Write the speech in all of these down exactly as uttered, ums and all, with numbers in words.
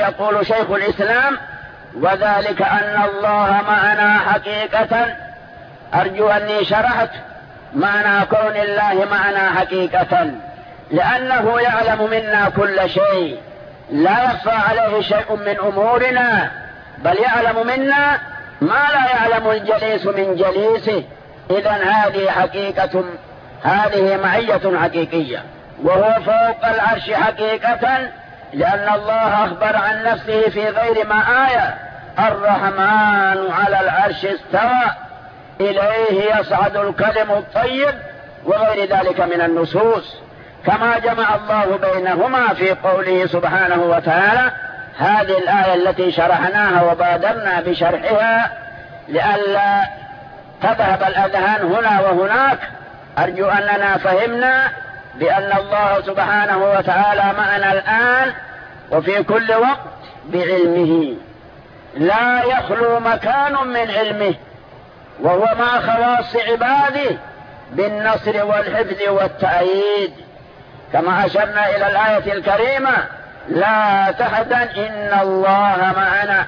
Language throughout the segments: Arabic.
يقول شيخ الإسلام: وذلك أن الله معنا حقيقة. أرجو أني شرحت معنى كون الله معنا حقيقة، لأنه يعلم منا كل شيء، لا يخفى عليه شيء من أمورنا، بل يعلم منا ما لا يعلم الجليس من جليسه. إذن هذه حقيقة، هذه معية حقيقية. وهو فوق العرش حقيقة، لأن الله أخبر عن نفسه في غير ما آية: الرحمن على العرش استوى إليه يصعد الكلم الطيب، وغير ذلك من النصوص، كما جمع الله بينهما في قوله سبحانه وتعالى. هذه الآية التي شرحناها وبادرنا بشرحها لئلا تذهب الأذهان هنا وهناك. أرجو أننا فهمنا بأن الله سبحانه وتعالى معنا الآن وفي كل وقت بعلمه، لا يخلو مكان من علمه، وهو مع خواص عباده بالنصر والحفظ والتأييد، كما أشرنا إلى الآية الكريمة: لا تحزن إن الله معنا.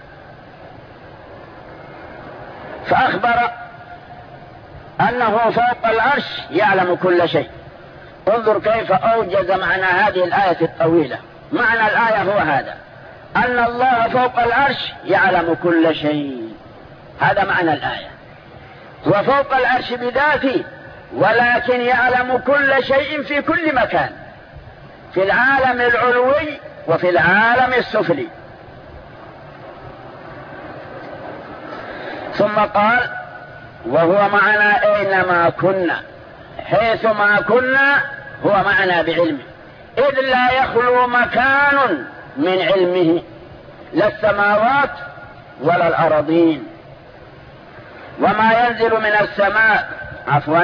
فأخبر أنه فوق العرش يعلم كل شيء. انظر كيف أوجز معنى هذه الآية الطويلة. معنى الآية هو هذا: أن الله فوق العرش يعلم كل شيء. هذا معنى الآية. هو فوق العرش بذاته، ولكن يعلم كل شيء في كل مكان، في العالم العلوي وفي العالم السفلي. ثم قال: وهو معنا أينما كنا، حيث ما كنا هو معنا بعلمه، إذ لا يخلو مكان من علمه، لا السماوات ولا الأرضين. وما ينزل من السماء عفوا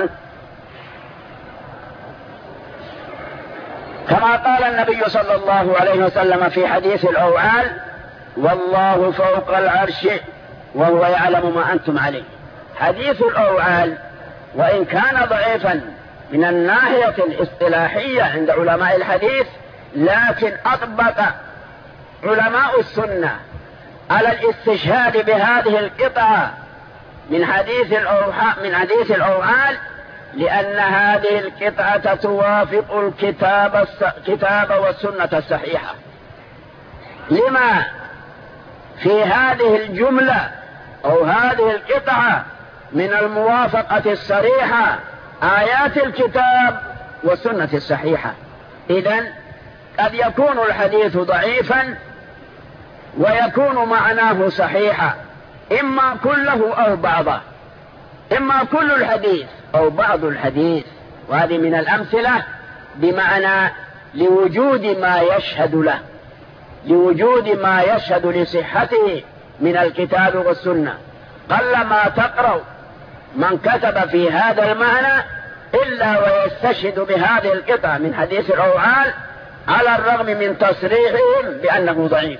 كما قال النبي صلى الله عليه وسلم في حديث الأوعال: والله فوق العرش وهو يعلم ما أنتم عليه. حديث الأوعال وإن كان ضعيفا من الناحية الاصطلاحية عند علماء الحديث، لكن أطبق علماء السنة على الاستشهاد بهذه القطعة من حديث من حديث الأوعال، لأن هذه القطعة توافق الكتاب الكتاب والسنة الصحيحة. لما في هذه الجملة أو هذه القطعة من الموافقة الصريحة آيات الكتاب والسنة الصحيحة. إذن قد يكون الحديث ضعيفا ويكون معناه صحيحا، إما كله أو بعضه، إما كل الحديث أو بعض الحديث. وهذه من الأمثلة بمعنى لوجود ما يشهد له، لوجود ما يشهد لصحته من الكتاب والسنة. قلما تقرأ من كتب في هذا المعنى إلا ويستشهد بهذه القطعة من حديث الأوعال، على الرغم من تصريحهم بأنه ضعيف.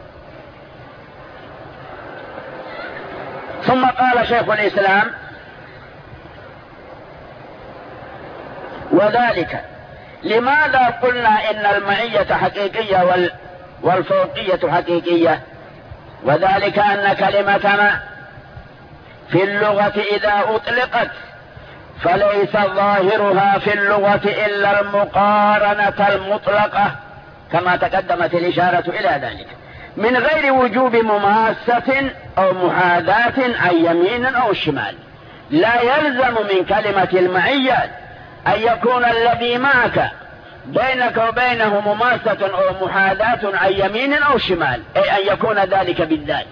ثم قال شيخ الإسلام: وذلك لماذا قلنا إن المعية حقيقية والفوقية حقيقية؟ وذلك أن كلمة ما في اللغة إذا أطلقت فليس ظاهرها في اللغة إلا المقارنة المطلقة، كما تقدمت الإشارة إلى ذلك، من غير وجوب مماسة أو محاذاة عن يمين أو شمال. لا يلزم من كلمة المعية أن يكون الذي معك بينك وبينه مماسة أو محاذاة عن يمين أو شمال، أي أن يكون ذلك بالذات.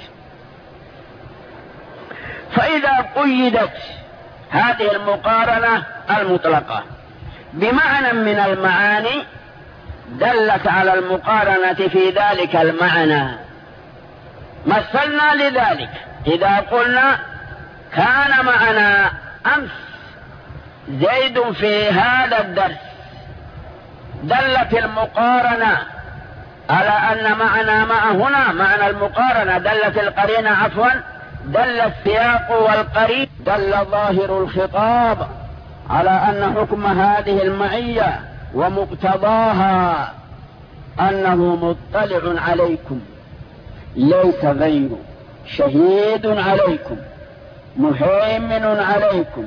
فإذا قيدت هذه المقارنة المطلقة بمعنى من المعاني دلت على المقارنة في ذلك المعنى. مثلنا لذلك إذا قلنا: كان معنا أمس زيد في هذا الدرس، دلت المقارنة على أن معنا مع هنا معنى المقارنة، دلت القرينة عفوا دل السياق والقرين، دل ظاهر الخطاب على أن حكم هذه المعية ومقتضاها أنه مطلع عليكم ليس غيره، شهيد عليكم، مهيمن عليكم،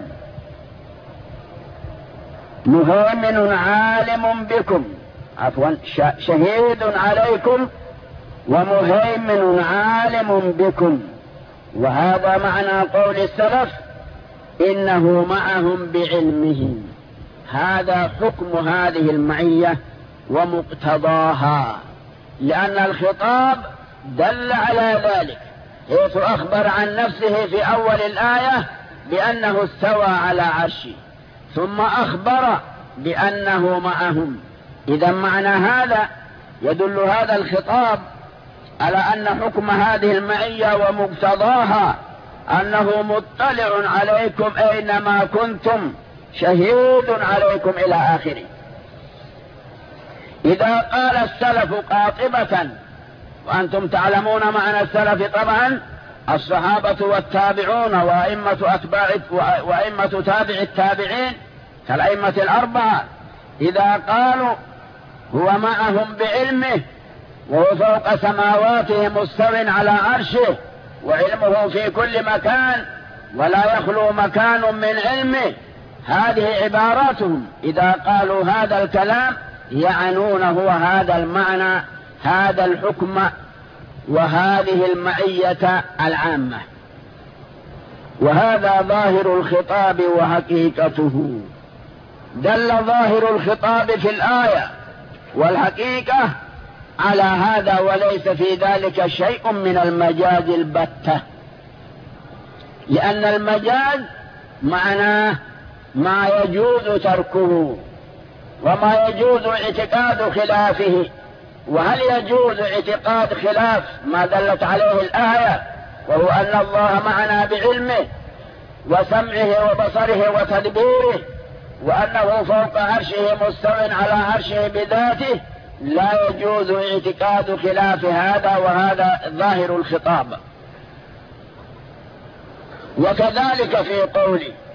مهيمن عالم بكم، عفوا شهيد عليكم ومهيمن عالم بكم. وهذا معنى قول السلف إنه معهم بعلمه. هذا حكم هذه المعية ومقتضاها، لأن الخطاب دل على ذلك، حيث أخبر عن نفسه في أول الآية بأنه استوى على عرشه، ثم أخبر بأنه معهم. إذا معنى هذا يدل هذا الخطاب على أن حكم هذه المعية ومقتضاها أنه مطلع عليكم أينما كنتم، شهيد عليكم إلى آخره. إذا قال السلف قاطبة، وأنتم تعلمون معنى السلف طبعا الصحابة والتابعون وأئمة أتباع وأئمة تابع التابعين كالأئمة الأربعة، إذا قالوا هو معهم بعلمه وهو فوق سماواته مستو على عرشه وعلمه في كل مكان ولا يخلو مكان من علمه، هذه عباراتهم. إذا قالوا هذا الكلام يعنون هو هذا المعنى، هذا الحكم وهذه المعية العامة. وهذا ظاهر الخطاب وحقيقته. دل ظاهر الخطاب في الآية والحقيقة على هذا، وليس في ذلك شيء من المجاز البتة، لأن المجاز معناه ما يجوز تركه وما يجوز اعتقاد خلافه. وهل يجوز اعتقاد خلاف ما دلت عليه الآية، وهو أن الله معنا بعلمه وسمعه وبصره وتدبيره، وأنه فوق عرشه مستو على عرشه بذاته؟ لا يجوز اعتقاد خلاف هذا، وهذا ظاهر الخطاب. وكذلك في قوله